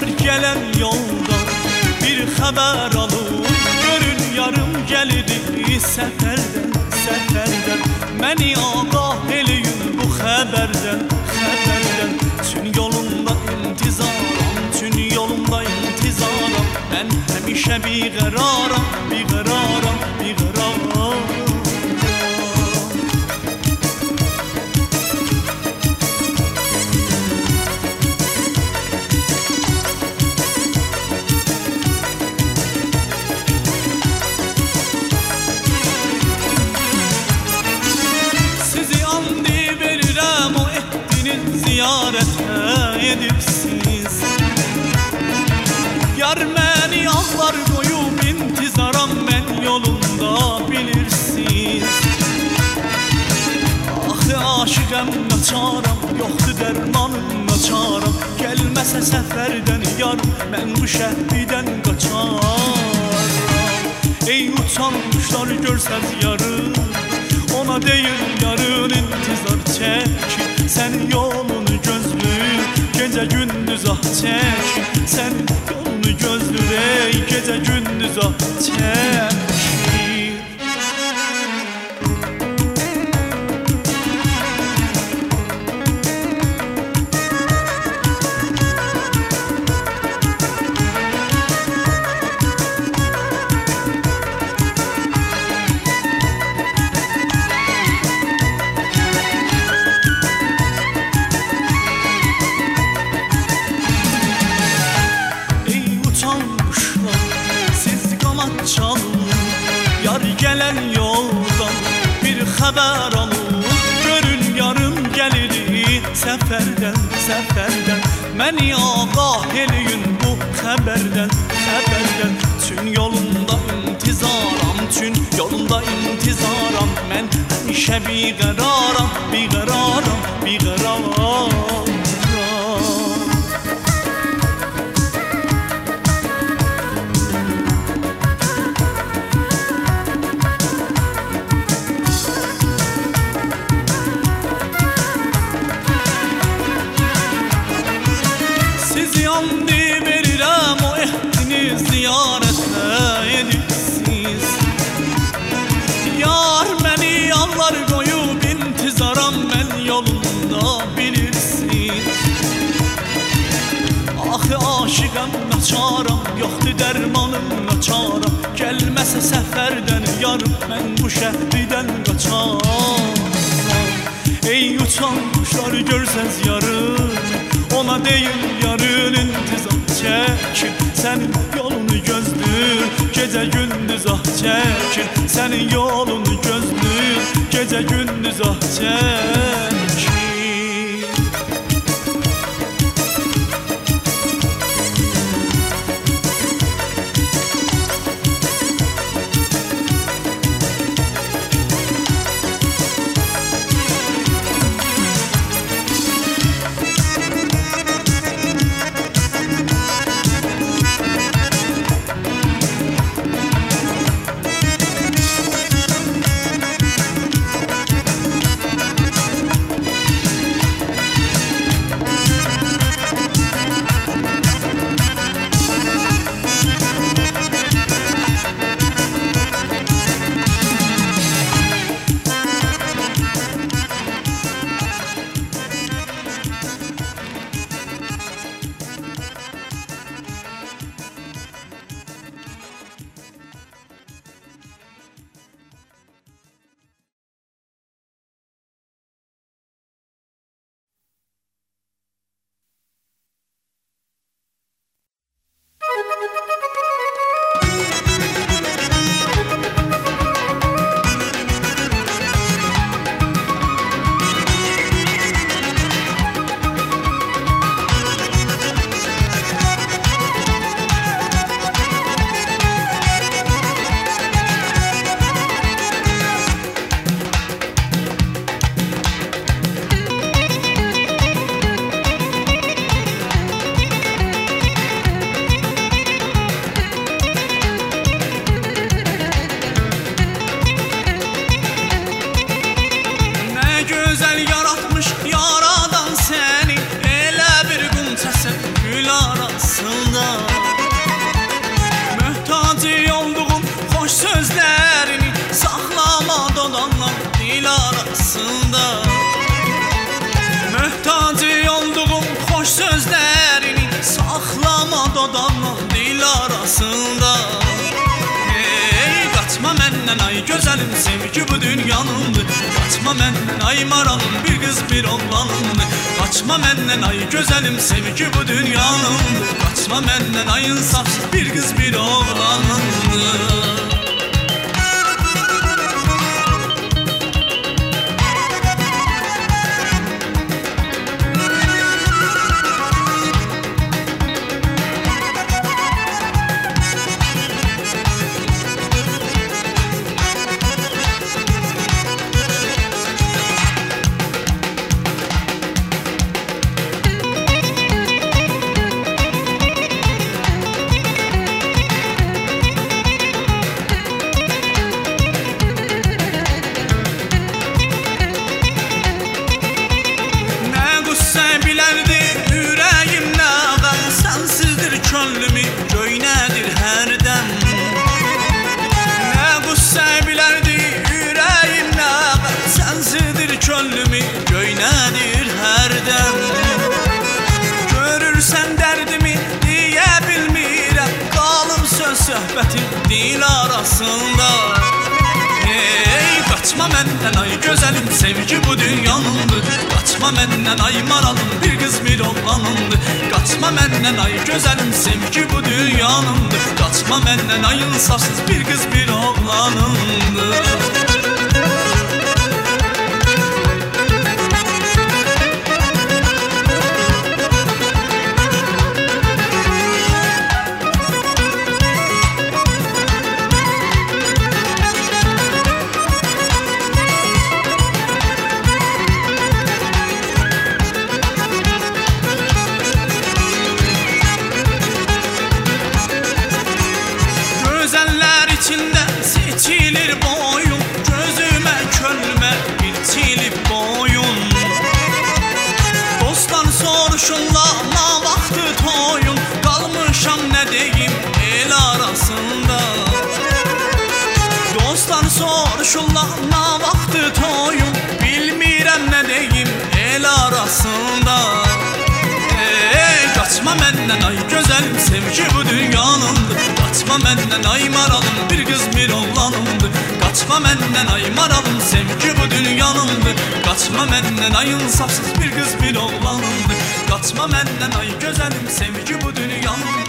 Yar gelen yolda bir haber alın, görün yarım geldi seferden, seferden. Məni ağah eləyin bu xəbərdən, xəbərdən. Tün yolunda intizaram, tün yolunda intizaram. Mən həmişə biqəraram, biqəraram, biqəraram. Ziyarətə edibsiz. Yar məni ağlar qoyub intizaram mən yolunda bilirsiz. Axı aşiqəm naçaram, yoxdur dərmanım naçaram. Gəlməsə səfərdən yarım, mən bu şəhridən qaçaram. Ey utanmışlar görsəz yarın, ona deyil yarın intizar çəkir. Sən yolunu gözlür, gecə gündüz ah çəkir. Sən yolunu gözlür, ey gecə gündüz ah çəkir. Yar gelen yoldan bir haber alın, görün yarın gelir seferden, seferden. Məni ağah eləyin bu xəbərdən, xəbərdən. Tün yolunda intizaram, tün yolunda intizaram. Mən həmişə biqəraram, biqəraram, biqəraram. Ziyarətə edibsiz. Yar məni ağlar qoyub intizaram mən yolunda bilirsiz. Axı aşiqəm naçaram, yoxdur dərmanım naçaram. Gəlməsə səfərdən yarım, mən bu şəhridən qaçaram. Ey utanmışlar görsəz yarın, ona deyil yarın intizam çəkir. Sənin yolunu gözlür, gecə gündüz ah çəkir. Sənin yolunu gözlür, gecə gündüz ah çəkir. arasında. Möhtac olduğum hoş sözlerini saklama dolanla dil arasında. Möhtac olduğum hoş sözlerini saklama dolanla dil arasında. Qaçma məndən ay gözəlim, sevgi bu dünyanındır. Qaçma məndən ay maralım, bir qız bir oğlanındır. Qaçma məndən ay gözəlim, sevgi bu dünyanındır. Qaçma məndən ay insafsız, bir qız bir oğlanındır. Könlümü göynədir hərdən. Görürsən dərdimi deyə bilmirəm, qalıb söz söhbətin dil arasında. Qaçma məndən ay gözəlim, sevgi bu dünyanındır. Qaçma məndən ay maralım, bir qız bir oğlanındır. Qaçma məndən ay gözəlim, sevgi bu dünyanındır. Qaçma məndən ay insafsız, bir qız bir oğlanındır. İçində seçilir boyun, gözümə könlümə biçilib boyun. Dostlar soruşurlar nə vaxtı toyun, qalmışam nə deyim el arasında. Dostlar soruşurlar nə vaxtı toyun, bilmirəm nə deyim el arasında. Qaçma məndən ay gözəlim, sevgi bu dünyanındır. Qaçma məndən ay maralım, bir qız bir oğlanımdır. Qaçma məndən ay maralım, sevgi bu dünyanındır. Qaçma məndən ay insafsız, bir qız bir oğlanımdır. Qaçma məndən ay gözəlim, sevgi bu dünyanındır.